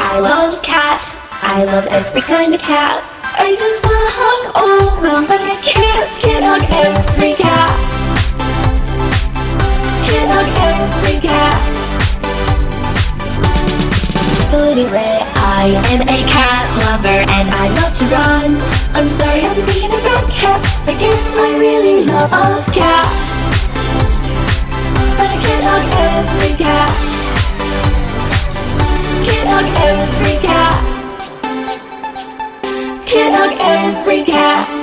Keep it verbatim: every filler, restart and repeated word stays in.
I love cats. I love every kind of cat. I just wanna hug all of them, but I can't, can't hug every cat. Can't hug every cat. Totally red. I am a cat lover and I love to run. I'm sorry I'm thinking about cats again. I really love cats, but I can't hug every cat. Can't hug every cat. Can't hug every cat.